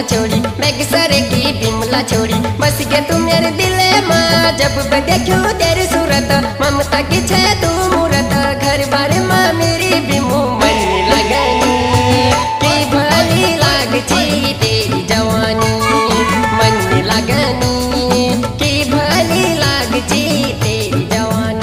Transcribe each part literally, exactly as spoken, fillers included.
छोड़ी, मैगसर की बिमला छोड़ी, बस गया तू मेरे दिल माँ। जब देखो तेरी सूरत, ममता की छे तू मूरत, घर बार माँ मेरी बिमो मन लगनी, की भली लाग छी तेरी जवानी, मन लगनी की भली लाग छी तेरी जवानी।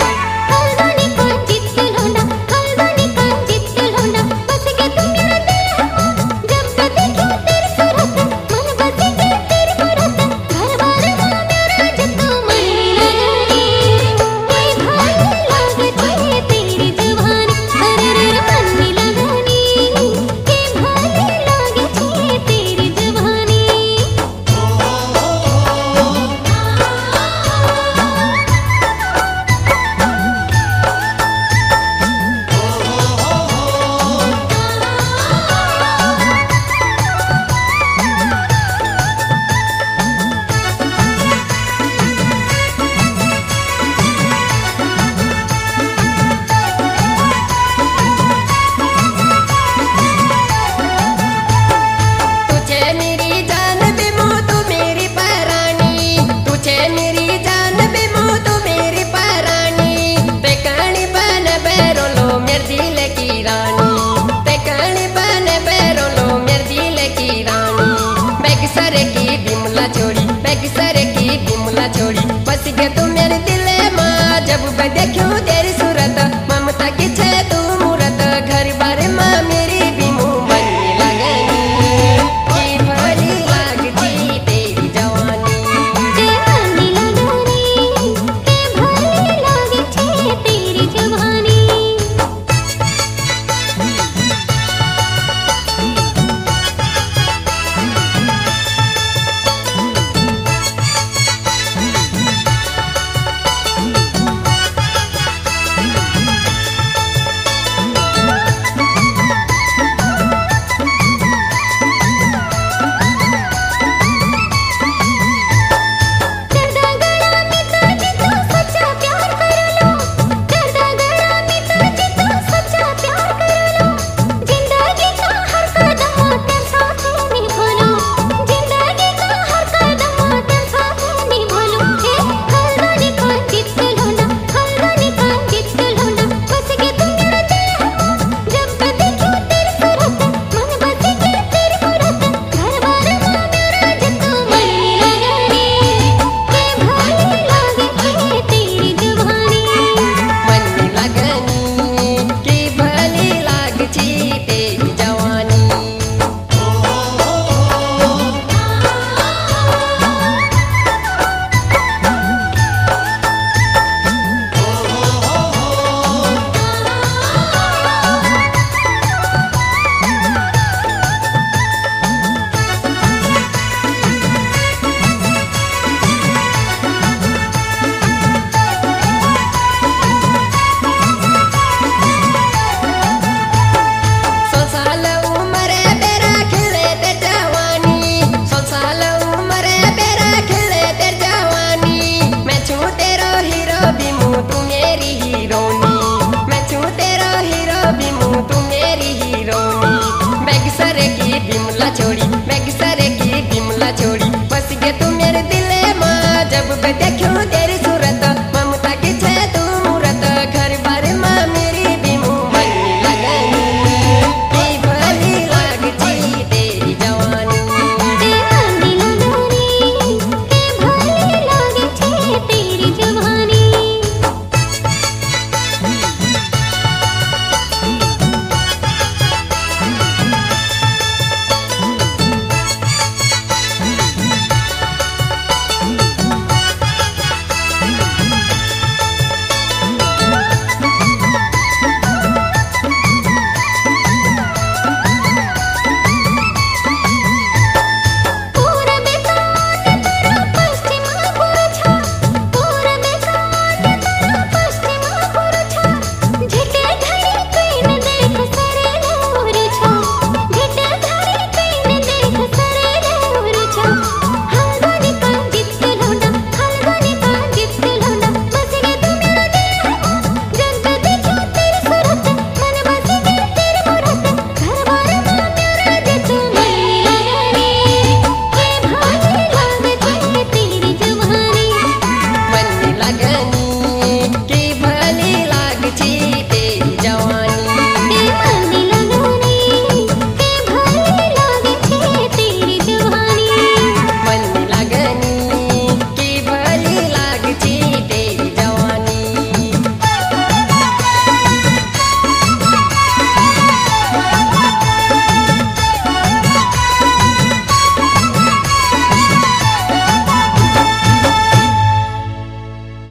छोड़ी, मैगसर की बिमला छोड़ी, बस गया तू मेरे दिल माँ। जब देखो तेरी सूरत, ममता की छे तू मूरत, घर बार माँ मेरी बिमो मन लगनी, की भली लाग छी तेरी जवानी, मन लगनी की भली लाग छी तेरी जवानी। बिमला छोड़ी, मैगसर की बिमला छोड़ी, बस गया तू मेरे दिल माँ। जब देखो